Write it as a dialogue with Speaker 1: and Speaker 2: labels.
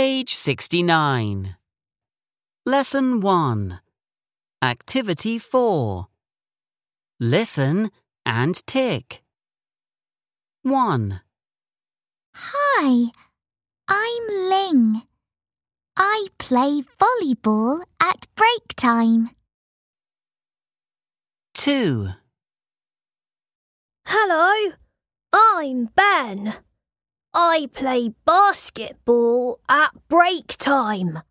Speaker 1: Page 69. Lesson 1. Activity 4. Listen and tick. 1.
Speaker 2: Hi, I'm Ling. I play volleyball at break time.
Speaker 1: 2.
Speaker 3: Hello, I'm Ben. I play basketball at break time.